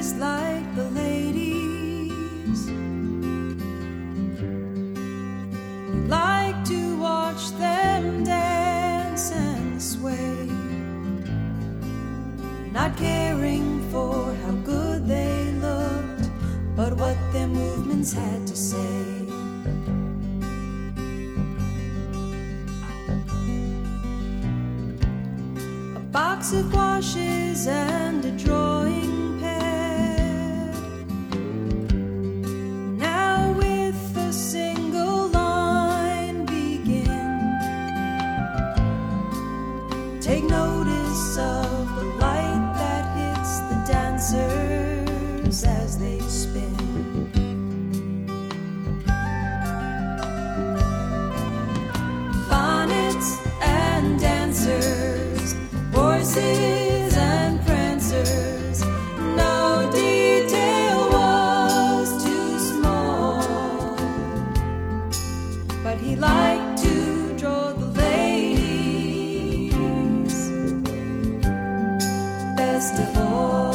dressed like the ladies. He liked to watch them dance and sway, not caring for how good they looked, but what their movements had to say. A box of washes and a drawing pad, now with a single line begin. Take notice of the light that hits the dancers as they spin. Bonnets and dancers, horses and prancers, no detail was too small. But he liked to draw the ladies best of all.